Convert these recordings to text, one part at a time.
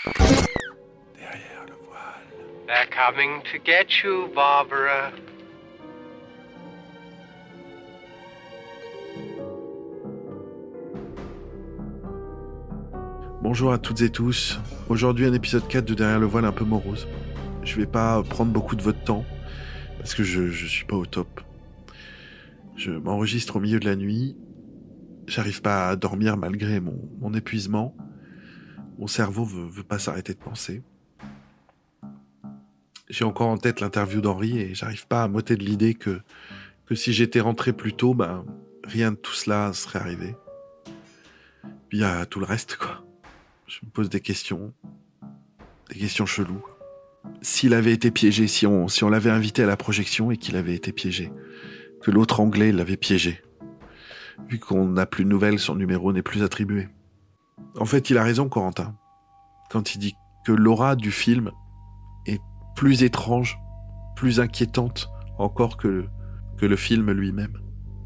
Derrière le voile. They're coming to get you, Barbara. Bonjour à toutes et tous. Aujourd'hui, un épisode 4 de Derrière le voile un peu morose. Je vais pas prendre beaucoup de votre temps parce que je suis pas au top. Je m'enregistre au milieu de la nuit. J'arrive pas à dormir malgré mon épuisement. Mon cerveau veut pas s'arrêter de penser. J'ai encore en tête l'interview d'Henri et j'arrive pas à m'ôter de l'idée que si j'étais rentré plus tôt, rien de tout cela serait arrivé. Puis il y a tout le reste, quoi. Je me pose des questions cheloues. S'il avait été piégé, si on l'avait invité à la projection et qu'il avait été piégé, que l'autre Anglais l'avait piégé. Vu qu'on n'a plus de nouvelles, son numéro n'est plus attribué. En fait, il a raison, Corentin, quand il dit que l'aura du film est plus étrange, plus inquiétante encore que le film lui-même.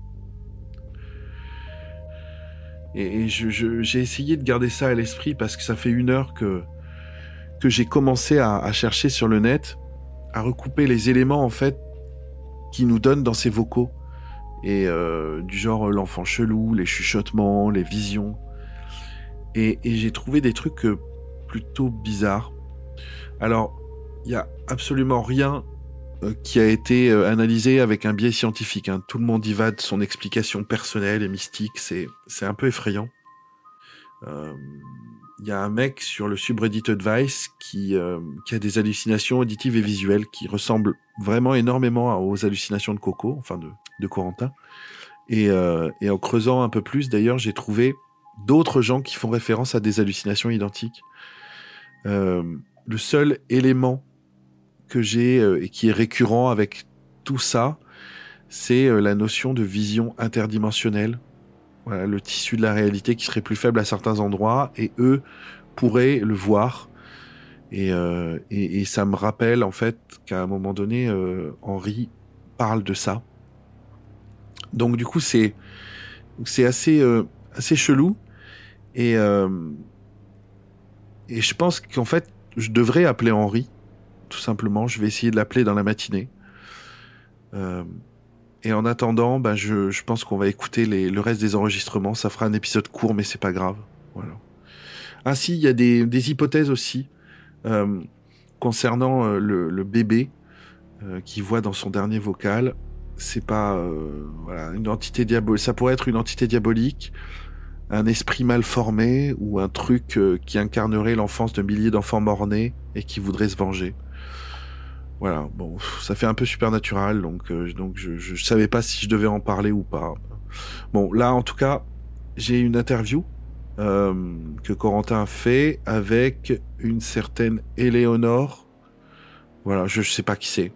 Et j'ai essayé de garder ça à l'esprit parce que ça fait 1 heure que j'ai commencé à chercher sur le net, à recouper les éléments en fait qui nous donnent dans ces vocaux. Et du genre l'enfant chelou, les chuchotements, les visions. Et j'ai trouvé des trucs plutôt bizarres. Alors, il n'y a absolument rien qui a été analysé avec un biais scientifique. Hein. Tout le monde y va de son explication personnelle et mystique. C'est un peu effrayant. Il y a un mec sur le subreddit Advice qui a des hallucinations auditives et visuelles qui ressemblent vraiment énormément aux hallucinations de Coco, enfin de Corentin. Et en creusant un peu plus, d'ailleurs, j'ai trouvé d'autres gens qui font référence à des hallucinations identiques. Le seul élément que j'ai et qui est récurrent avec tout ça, c'est la notion de vision interdimensionnelle. Voilà, le tissu de la réalité qui serait plus faible à certains endroits et eux pourraient le voir. Et ça me rappelle en fait qu'à un moment donné, Henri parle de ça. Donc du coup, c'est assez chelou. Et je pense qu'en fait, je devrais appeler Henri, tout simplement. Je vais essayer de l'appeler dans la matinée. Et en attendant, je pense qu'on va écouter le reste des enregistrements. Ça fera un épisode court, mais c'est pas grave. Voilà. Ainsi, il y a des hypothèses aussi concernant le bébé qu'il voit dans son dernier vocal. C'est pas une entité diabolique. Ça pourrait être une entité diabolique, un esprit mal formé ou un truc qui incarnerait l'enfance de milliers d'enfants morts-nés et qui voudrait se venger. Voilà, bon, ça fait un peu supernatural, donc je savais pas si je devais en parler ou pas. Bon, là, en tout cas, j'ai une interview que Corentin a fait avec une certaine Éléonore. Voilà, je sais pas qui c'est.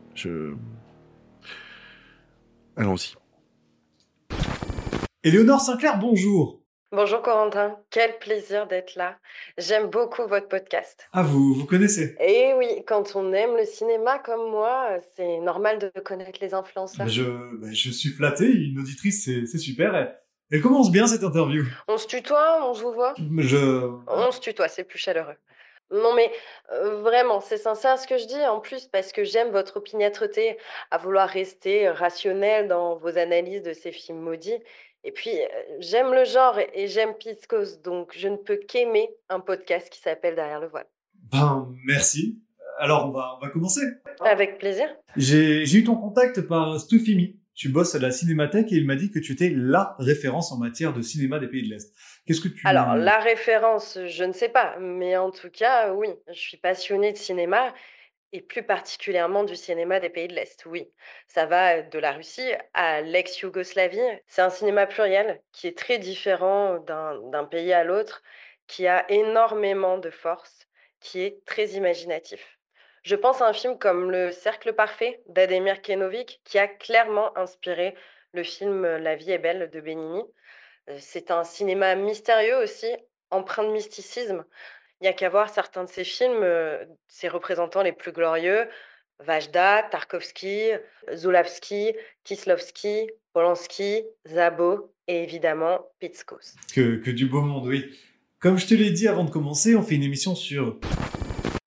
Allons-y. Éléonore Sinclair, bonjour. Bonjour Corentin, quel plaisir d'être là. J'aime beaucoup votre podcast. Ah, vous connaissez? Et oui, quand on aime le cinéma comme moi, c'est normal de connaître les influenceurs. Je suis flatté, une auditrice, c'est super. Elle commence bien cette interview. On se tutoie, on se vous voit On se tutoie, c'est plus chaleureux. Non mais vraiment, c'est sincère ce que je dis, en plus parce que j'aime votre opiniâtreté à vouloir rester rationnel dans vos analyses de ces films maudits. Et puis, j'aime le genre et j'aime Piscos, donc je ne peux qu'aimer un podcast qui s'appelle Derrière le voile. Merci. Alors, on va commencer. Avec plaisir. J'ai eu ton contact par Stoufimi. Tu bosses à la Cinémathèque et il m'a dit que tu étais la référence en matière de cinéma des pays de l'Est. Qu'est-ce que tu... Alors, la référence, je ne sais pas, mais en tout cas, oui, je suis passionnée de cinéma, et plus particulièrement du cinéma des pays de l'Est, oui. Ça va de la Russie à l'ex-Yougoslavie. C'est un cinéma pluriel qui est très différent d'un pays à l'autre, qui a énormément de force, qui est très imaginatif. Je pense à un film comme Le Cercle Parfait d'Ademir Kenovic, qui a clairement inspiré le film La vie est belle de Benigni. C'est un cinéma mystérieux aussi, empreint de mysticisme. Il n'y a qu'à voir certains de ces films, ses représentants les plus glorieux, Vajda, Tarkovsky, Zulawski, Kieslowski, Polanski, Szabo et évidemment Pitscos. Que du beau monde, oui. Comme je te l'ai dit avant de commencer, on fait une émission sur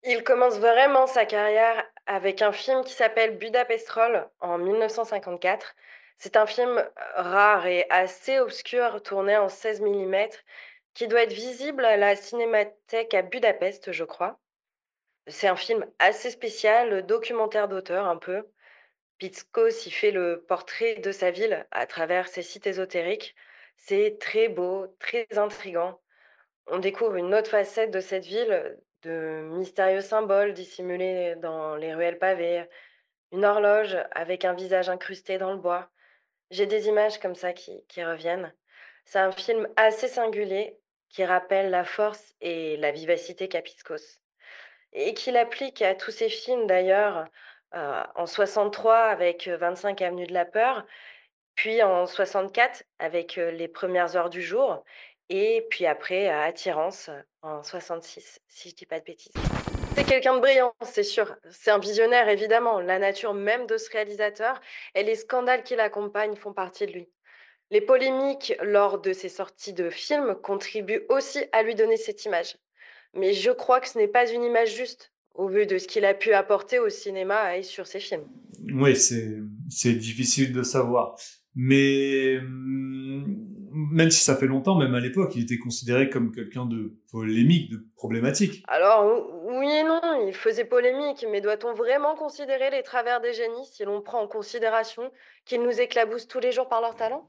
Il commence vraiment sa carrière avec un film qui s'appelle Budapest Roll en 1954. C'est un film rare et assez obscur tourné en 16 millimètres qui doit être visible à la Cinémathèque à Budapest, je crois. C'est un film assez spécial, documentaire d'auteur un peu. Pitskos y fait le portrait de sa ville à travers ses sites ésotériques. C'est très beau, très intrigant. On découvre une autre facette de cette ville, de mystérieux symboles dissimulés dans les ruelles pavées, une horloge avec un visage incrusté dans le bois. J'ai des images comme ça qui reviennent. C'est un film assez singulier qui rappelle la force et la vivacité qu'a Pitskos et qu'il applique à tous ses films d'ailleurs, en 63 avec 25 avenue de la peur, puis en 64 avec, Les premières heures du jour et puis après à Attirance, en 66, si je dis pas de bêtises. C'est quelqu'un de brillant, c'est sûr. C'est un visionnaire évidemment. La nature même de ce réalisateur et les scandales qui l'accompagnent font partie de lui. Les polémiques lors de ses sorties de films contribuent aussi à lui donner cette image. Mais je crois que ce n'est pas une image juste, au vu de ce qu'il a pu apporter au cinéma et sur ses films. Oui, c'est difficile de savoir. Mais même si ça fait longtemps, même à l'époque, il était considéré comme quelqu'un de polémique, de problématique. Alors, oui et non, il faisait polémique, mais doit-on vraiment considérer les travers des génies si l'on prend en considération qu'ils nous éclaboussent tous les jours par leur talent?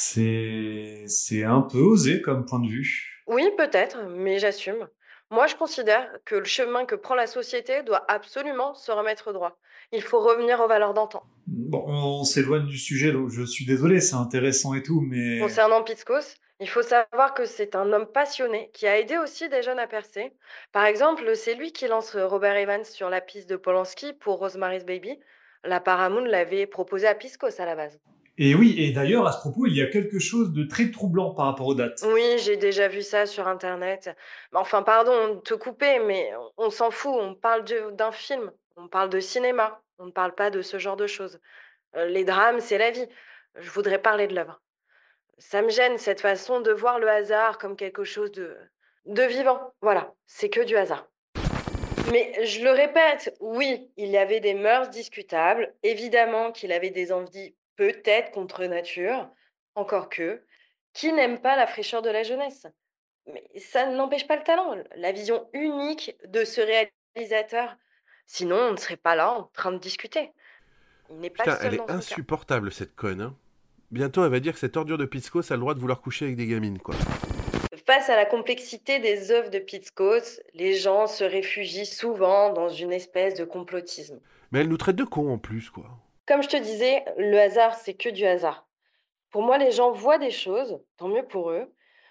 C'est un peu osé comme point de vue. Oui, peut-être, mais j'assume. Moi, je considère que le chemin que prend la société doit absolument se remettre droit. Il faut revenir aux valeurs d'antan. Bon, on s'éloigne du sujet, donc je suis désolé, c'est intéressant et tout, mais Concernant Pitskos, il faut savoir que c'est un homme passionné qui a aidé aussi des jeunes à percer. Par exemple, c'est lui qui lance Robert Evans sur la piste de Polanski pour Rosemary's Baby. La Paramount l'avait proposé à Pitskos à la base. et oui, et d'ailleurs, à ce propos, il y a quelque chose de très troublant par rapport aux dates. Oui, j'ai déjà vu ça sur Internet. Mais enfin, pardon de te couper, mais on s'en fout. On parle d'un film, on parle de cinéma, on ne parle pas de ce genre de choses. Les drames, c'est la vie. Je voudrais parler de l'œuvre. Ça me gêne cette façon de voir le hasard comme quelque chose de vivant. Voilà, c'est que du hasard. Mais je le répète, oui, il y avait des mœurs discutables, évidemment qu'il avait des envies peut-être contre nature, encore que, qui n'aime pas la fraîcheur de la jeunesse? Mais ça n'empêche pas le talent, la vision unique de ce réalisateur. Sinon, on ne serait pas là en train de discuter. Il n'est pas Putain, elle seul est dans son cas. insupportable cette conne. Hein. Bientôt, elle va dire que cette ordure de Piscos a le droit de vouloir coucher avec des gamines, quoi. Face à la complexité des œuvres de Pitskos, les gens se réfugient souvent dans une espèce de complotisme. Mais elle nous traite de cons en plus, quoi. Comme je te disais, le hasard, c'est que du hasard. Pour moi, les gens voient des choses, tant mieux pour eux.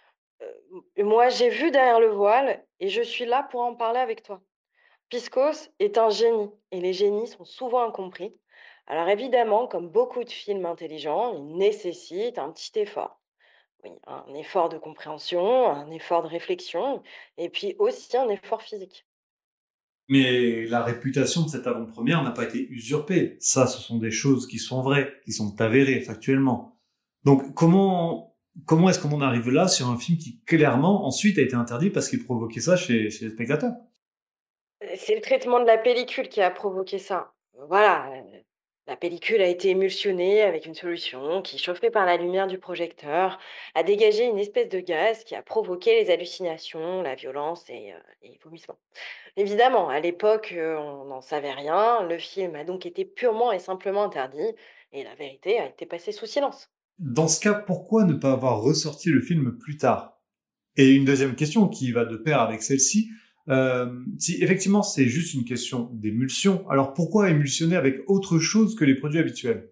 Moi, j'ai vu derrière le voile et je suis là pour en parler avec toi. Piscos est un génie et les génies sont souvent incompris. Alors évidemment, comme beaucoup de films intelligents, il nécessite un petit effort. Oui, un effort de compréhension, un effort de réflexion et puis aussi un effort physique. Mais la réputation de cette avant-première n'a pas été usurpée. Ça, ce sont des choses qui sont vraies, qui sont avérées factuellement. Donc, comment est-ce qu'on en arrive là sur un film qui, clairement, ensuite a été interdit parce qu'il provoquait ça chez les spectateurs? C'est le traitement de la pellicule qui a provoqué ça. Voilà, la pellicule a été émulsionnée avec une solution qui, chauffée par la lumière du projecteur, a dégagé une espèce de gaz qui a provoqué les hallucinations, la violence et les vomissements. Évidemment, à l'époque, on n'en savait rien. Le film a donc été purement et simplement interdit et la vérité a été passée sous silence. Dans ce cas, pourquoi ne pas avoir ressorti le film plus tard? Et une deuxième question qui va de pair avec celle-ci, si effectivement c'est juste une question d'émulsion, alors pourquoi émulsionner avec autre chose que les produits habituels?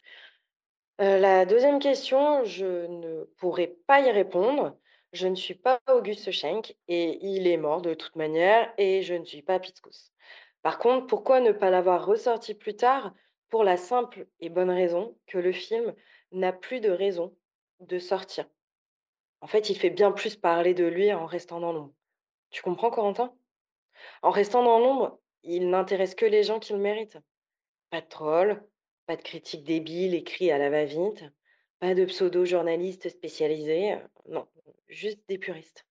La deuxième question, je ne pourrais pas y répondre. Je ne suis pas Auguste Schenk et il est mort de toute manière et je ne suis pas Pitskos. Par contre, pourquoi ne pas l'avoir ressorti plus tard? Pour la simple et bonne raison que le film n'a plus de raison de sortir. En fait, il fait bien plus parler de lui en restant dans l'ombre. Tu comprends, Corentin? En restant dans l'ombre, il n'intéresse que les gens qui le méritent. Pas de trolls, pas de critiques débiles écrits à la va-vite, pas de pseudo-journalistes spécialisés, non, juste des puristes.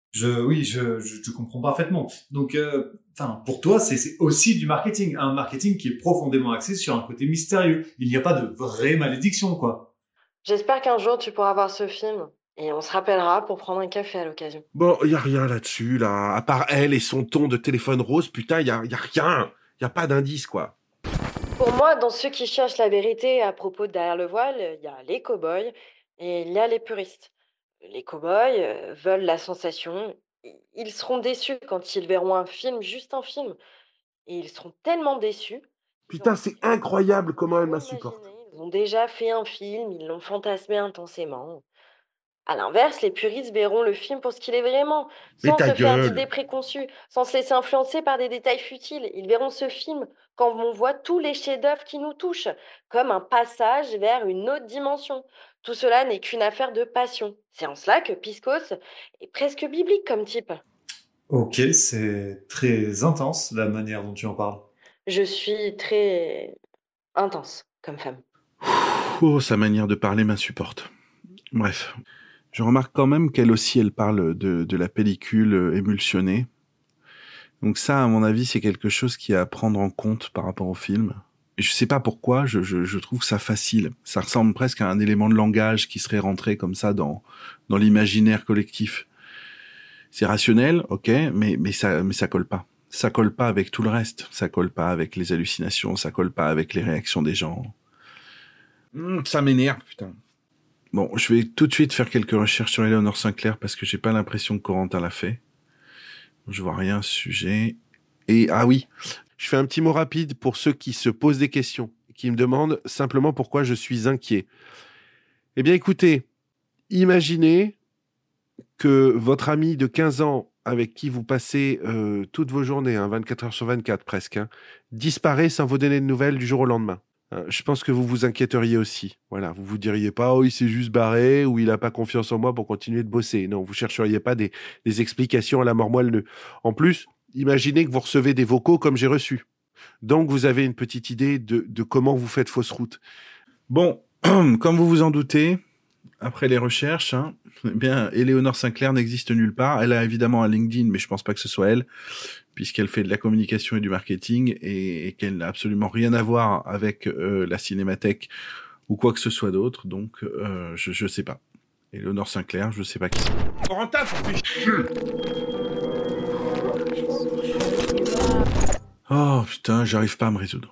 Oui, je comprends parfaitement. Donc, pour toi, c'est aussi du marketing. Un marketing qui est profondément axé sur un côté mystérieux. Il n'y a pas de vraie malédiction, quoi. J'espère qu'un jour tu pourras voir ce film et on se rappellera pour prendre un café à l'occasion. Bon, y a rien là-dessus, là. À part elle et son ton de téléphone rose, putain, y a rien. Y a pas d'indice, quoi. Pour moi, dans ceux qui cherchent la vérité à propos de Derrière le voile, il y a les cow-boys et il y a les puristes. Les cow-boys veulent la sensation. Ils seront déçus quand ils verront un film, juste un film. Et ils seront tellement déçus qu'ils Putain, auront c'est toujours incroyable comment elle trop m'insupporte. imaginé. Ils ont déjà fait un film, ils l'ont fantasmé intensément. À l'inverse, les puristes verront le film pour ce qu'il est vraiment, Mais sans ta se faire gueule. d'idées préconçues, sans se laisser influencer par des détails futiles. Ils verront ce film quand on voit tous les chefs-d'œuvre qui nous touchent, comme un passage vers une autre dimension. Tout cela n'est qu'une affaire de passion. C'est en cela que Piscos est presque biblique comme type. Ok, c'est très intense la manière dont tu en parles. Je suis très intense comme femme. Oh, sa manière de parler m'insupporte. Bref. Je remarque quand même qu'elle aussi, elle parle de la pellicule émulsionnée. Donc ça, à mon avis, c'est quelque chose qui est à prendre en compte par rapport au film. Et je sais pas pourquoi, je trouve ça facile. Ça ressemble presque à un élément de langage qui serait rentré comme ça dans l'imaginaire collectif. C'est rationnel, ok, mais ça colle pas. Ça colle pas avec tout le reste. Ça colle pas avec les hallucinations, ça colle pas avec les réactions des gens. Ça m'énerve, putain. Bon, je vais tout de suite faire quelques recherches sur Eleanor Sinclair parce que j'ai pas l'impression que Corentin l'a fait. Je vois rien, sujet. Et, ah oui, je fais un petit mot rapide pour ceux qui se posent des questions, qui me demandent simplement pourquoi je suis inquiet. Eh bien, écoutez, imaginez que votre ami de 15 ans avec qui vous passez toutes vos journées, 24 heures sur 24 presque, disparaît sans vous donner de nouvelles du jour au lendemain. Je pense que vous vous inquiéteriez aussi. Voilà, vous vous diriez pas, oh, il s'est juste barré ou il a pas confiance en moi pour continuer de bosser. Non, vous chercheriez pas des explications à la mort moelle. En plus, imaginez que vous recevez des vocaux comme j'ai reçu. Donc, vous avez une petite idée de comment vous faites fausse route. Bon, comme vous vous en doutez, après les recherches, eh bien, Eleanor Sinclair n'existe nulle part. Elle a évidemment un LinkedIn, mais je pense pas que ce soit elle, puisqu'elle fait de la communication et du marketing et qu'elle n'a absolument rien à voir avec la Cinémathèque ou quoi que ce soit d'autre. Donc, je sais pas. Eleanor Sinclair, je sais pas qui c'est. Corentin, ça fait chier. Oh putain, j'arrive pas à me résoudre.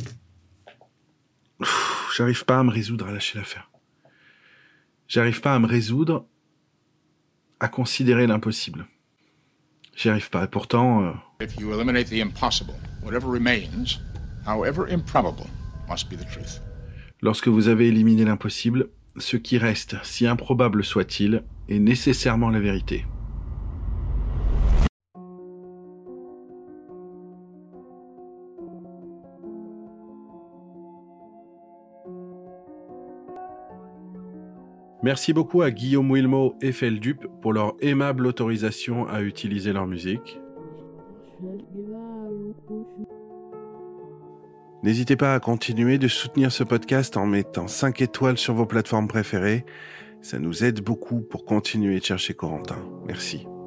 J'arrive pas à me résoudre à lâcher l'affaire. J'arrive pas à me résoudre à considérer l'impossible. J'y arrive pas. Et pourtant... If you eliminate the impossible, whatever remains, however improbable, must be the truth. Lorsque vous avez éliminé l'impossible, ce qui reste, si improbable soit-il, est nécessairement la vérité. Merci beaucoup à Guillaume Wilmot et Feldup pour leur aimable autorisation à utiliser leur musique. N'hésitez pas à continuer de soutenir ce podcast en mettant 5 étoiles sur vos plateformes préférées. Ça nous aide beaucoup pour continuer de chercher Corentin. Merci.